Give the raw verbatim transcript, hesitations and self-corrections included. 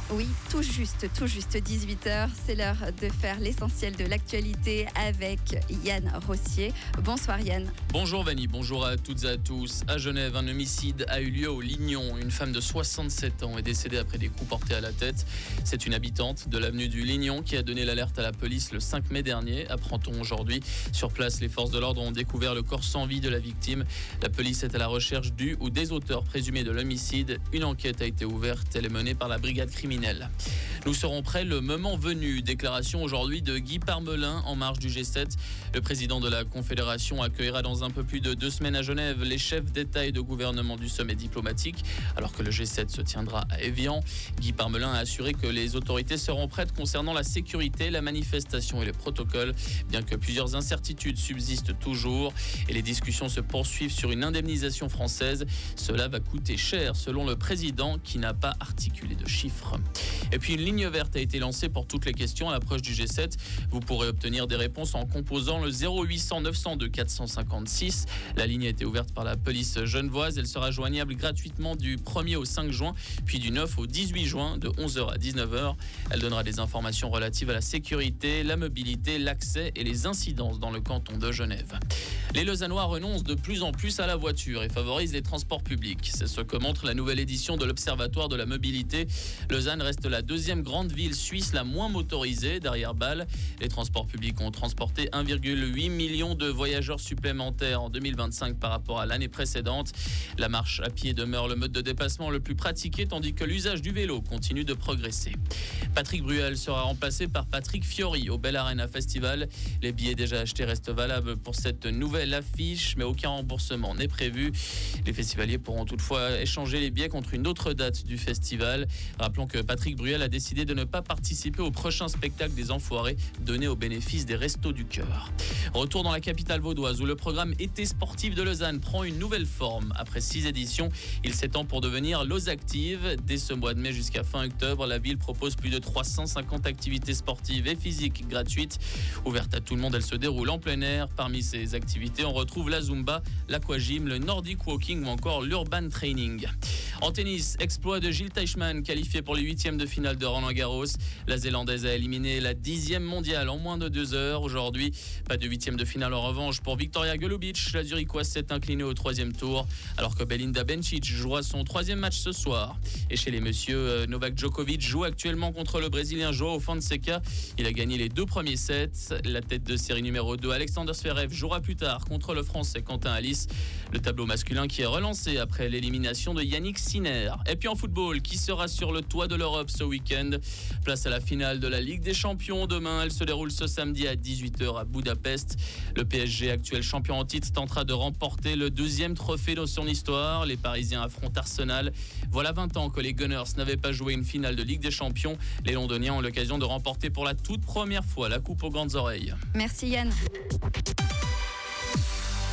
Oui, tout juste, tout juste dix-huit heures. C'est l'heure de faire l'essentiel de l'actualité avec Yann Rossier. Bonsoir Yann. Bonjour Vanny, bonjour à toutes et à tous. À Genève, un homicide a eu lieu au Lignon. Une femme de soixante-sept ans est décédée après des coups portés à la tête. C'est une habitante de l'avenue du Lignon qui a donné l'alerte à la police le cinq mai dernier, apprend-on aujourd'hui. Sur place, les forces de l'ordre ont découvert le corps sans vie de la victime. La police est à la recherche du ou des auteurs présumés de l'homicide. Une enquête a été ouverte, elle est menée par la brigade criminelle. Nous serons prêts le moment venu. Déclaration aujourd'hui de Guy Parmelin en marge du G sept. Le président de la Confédération accueillera dans un peu plus de deux semaines à Genève les chefs d'État et de gouvernement du sommet diplomatique, alors que le G sept se tiendra à Évian. Guy Parmelin a assuré que les autorités seront prêtes concernant la sécurité, la manifestation et les protocoles, bien que plusieurs incertitudes subsistent toujours et les discussions se poursuivent sur une indemnisation française. Cela va coûter cher selon le président qui n'a pas articulé de chiffres. Et puis une ligne verte a été lancée pour toutes les questions à l'approche du G sept. Vous pourrez obtenir des réponses en composant le zéro huit cents neuf cent deux quatre cent cinquante-six. La ligne a été ouverte par la police genevoise. Elle sera joignable gratuitement du premier au cinq juin, puis du neuf au dix-huit juin de onze heures à dix-neuf heures. Elle donnera des informations relatives à la sécurité, la mobilité, l'accès et les incidences dans le canton de Genève. Les Lausannois renoncent de plus en plus à la voiture et favorisent les transports publics. C'est ce que montre la nouvelle édition de l'Observatoire de la mobilité. Lausanne reste la deuxième grande ville suisse la moins motorisée derrière Bâle. Les transports publics ont transporté un virgule huit million de voyageurs supplémentaires en deux mille vingt-cinq par rapport à l'année précédente. La marche à pied demeure le mode de déplacement le plus pratiqué tandis que l'usage du vélo continue de progresser. Patrick Bruel sera remplacé par Patrick Fiori au Bell Arena Festival. Les billets déjà achetés restent valables pour cette nouvelle affiche, mais aucun remboursement n'est prévu. Les festivaliers pourront toutefois échanger les billets contre une autre date du festival. Rappelons que Patrick Bruel a décidé de ne pas participer au prochain spectacle des Enfoirés donné au bénéfice des Restos du Cœur. Retour dans la capitale vaudoise où le programme Été sportif de Lausanne prend une nouvelle forme. Après six éditions, il s'étend pour devenir Lausactive. Dès ce mois de mai jusqu'à fin octobre, la ville propose plus de trois cent cinquante activités sportives et physiques gratuites. Ouvertes à tout le monde, elles se déroulent en plein air. Parmi ces activités, on retrouve la Zumba, l'aquagym, le Nordic Walking ou encore l'Urban Training. En tennis, exploit de Jil Teichmann, qualifié pour les huitièmes de finale de Roland-Garros. La Zélandaise a éliminé la dixième mondiale en moins de deux heures. Aujourd'hui, pas de huitième de finale en revanche pour Victoria Golubic. La Zurichoise s'est inclinée au troisième tour, alors que Belinda Bencic jouera son troisième match ce soir. Et chez les messieurs, Novak Djokovic joue actuellement contre le Brésilien João Fonseca. Il a gagné les deux premiers sets. La tête de série numéro deux, Alexander Zverev, jouera plus tard contre le Français Quentin Halys. Le tableau masculin qui est relancé après l'élimination de Yannick Sinner. Et puis en football, qui sera sur le toit de l'Europe ce week-end? Place à la finale de la Ligue des Champions. Demain, elle se déroule ce samedi à dix-huit heures à Budapest. Le P S G, actuel champion en titre, tentera de remporter le deuxième trophée de son histoire. Les Parisiens affrontent Arsenal. Voilà vingt ans que les Gunners n'avaient pas joué une finale de Ligue des Champions. Les Londoniens ont l'occasion de remporter pour la toute première fois la coupe aux grandes oreilles. Merci Yann.